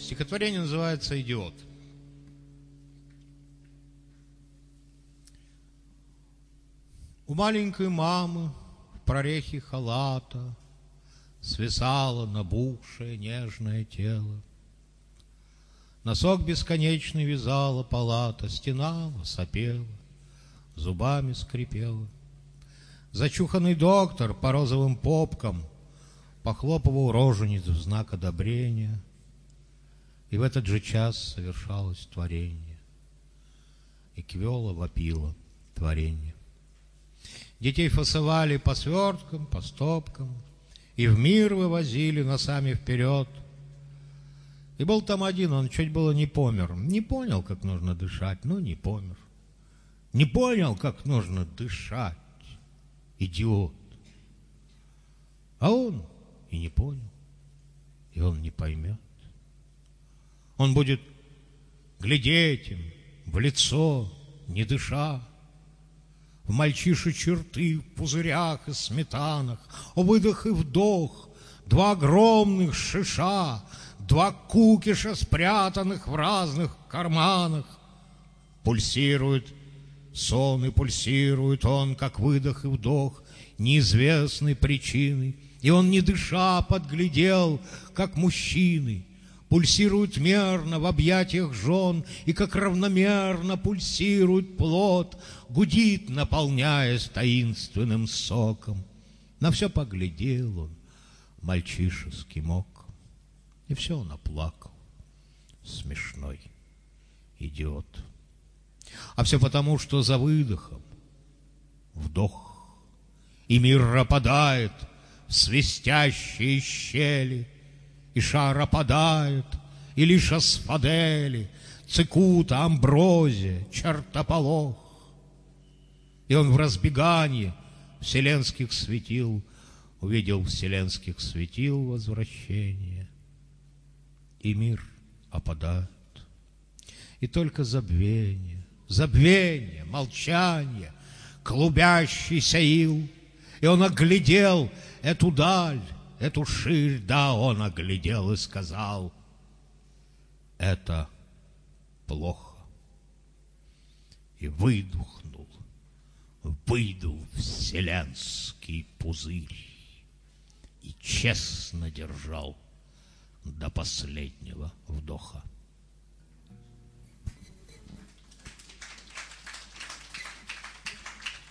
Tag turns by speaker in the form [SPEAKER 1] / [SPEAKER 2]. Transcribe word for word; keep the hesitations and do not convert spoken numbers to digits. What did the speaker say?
[SPEAKER 1] Стихотворение называется «Идиот». У маленькой мамы в прорехе халата свисало набухшее нежное тело. Носок бесконечный вязала палата, стенала, сопела, зубами скрипела. Зачуханный доктор по розовым попкам похлопывал рожениц в знак одобрения. И в этот же час совершалось творение. И Квела вопила творение. Детей фасовали по сверткам, по стопкам, и в мир вывозили носами вперед. И был там один, он чуть было не помер. Не понял, как нужно дышать, но не помер. Не понял, как нужно дышать. Идиот. А он и не понял, и он не поймет. Он будет глядеть им в лицо, не дыша, в мальчиши черты, в пузырях и сметанах, о выдох и вдох, два огромных шиша, два кукиша, спрятанных в разных карманах. Пульсирует сон и пульсирует он, как выдох и вдох, неизвестной причины. И он, не дыша, подглядел, как мужчины пульсируют мерно в объятиях жен, и как равномерно пульсирует плод, гудит, наполняясь таинственным соком. На все поглядел он мальчишеским оком, и все он оплакал, смешной идиот. А все потому, что за выдохом вдох, и мир опадает в свистящие щели, и шар опадает, и лишь асфадели, цикута, амброзия, чертополох. И он в разбегании вселенских светил увидел вселенских светил возвращение, и мир опадает, и только забвение, забвение, молчание, клубящийся ил. И он оглядел эту даль, эту ширь, да, он оглядел и сказал: это плохо. И выдохнул, выдул вселенский пузырь и честно держал до последнего вдоха.